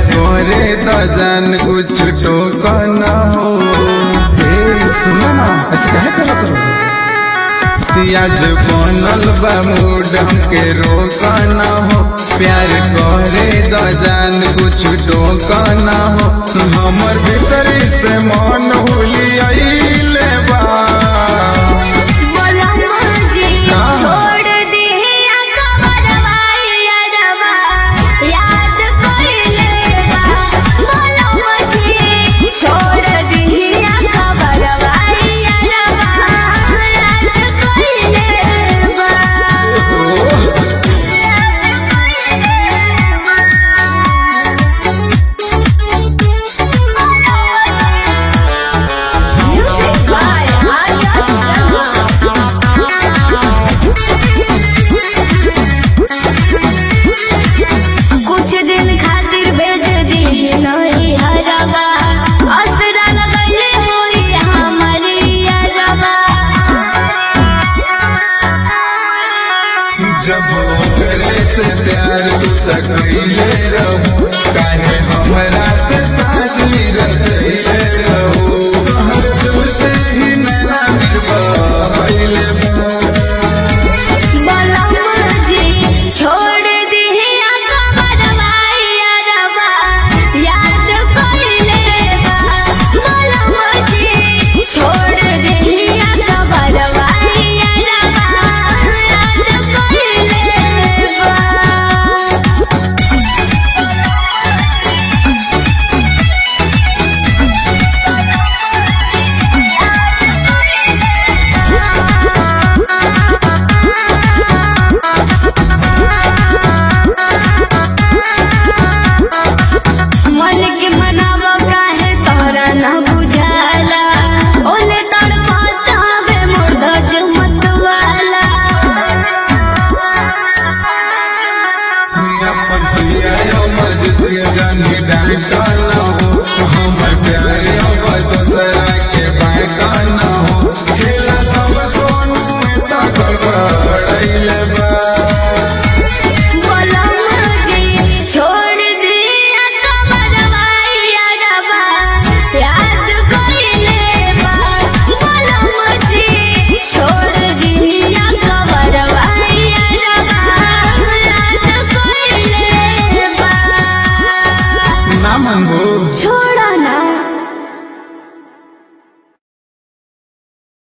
करे तो जान कुछ टोका न हो। सुनो ना, ऐसे कहे करत रहो। आज बनल बा मूड हमके रोका न हो। प्यार करे तो जान कुछ टोका न हो। हमर भीतरी से मन हुलियाइले बा। जब ओकरे से प्यार तू तक कइले रहू, काहे हमरा से शादी रचइले रहू। तोहर दिल से ही नैना निर्भइले बा। हमर प्यार अब दोसरा के बाका न हो। खेला सब सोनू में ताकल पड़ैले बा। ना मंगो।